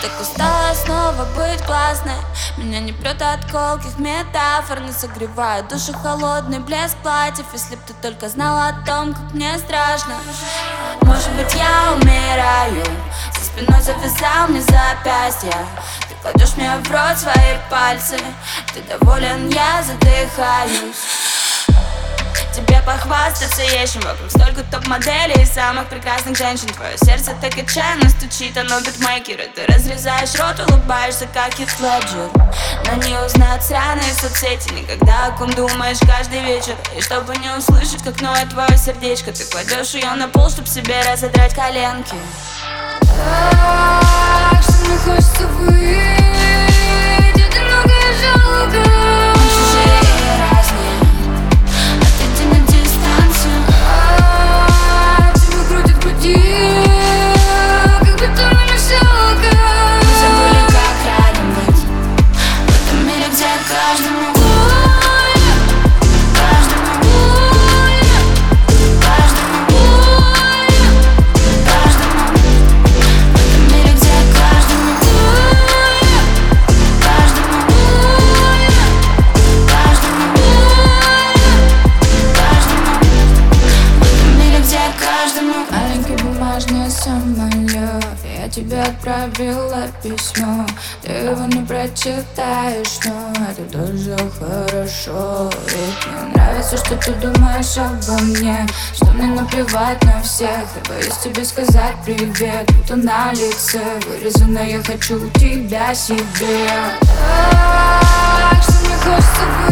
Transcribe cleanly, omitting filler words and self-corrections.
так устала снова быть классной. Меня не прет от колких метафор, не согревает душу холодный блеск платьев. Если б ты только знала о том, как мне страшно. Может быть, я умираю, за спиной завязал мне запястье. Ты кладешь мне в рот свои пальцы, ты доволен, я задыхаюсь. Тебе похвастаться есть чем, вокруг столько топ-моделей и самых прекрасных женщин. Твое сердце так отчаянно стучит, оно битмейкеры. Ты разрезаешь рот, улыбаешься, как Хит Леджер. Но не узнать сраные соцсети никогда, о ком думаешь каждый вечер. И чтобы не услышать, как ноет твое сердечко, ты кладешь ее на пол, чтоб себе разодрать коленки. Так что мне хочется выйти, ты многое жалко. Я тебе отправила письмо, ты его не прочитаешь, но это тоже хорошо. Ведь мне нравится, что ты думаешь обо мне, что мне наплевать на всех. Я боюсь тебе сказать привет, будто на лице вырезано, я хочу тебя себе. Так что мне хочется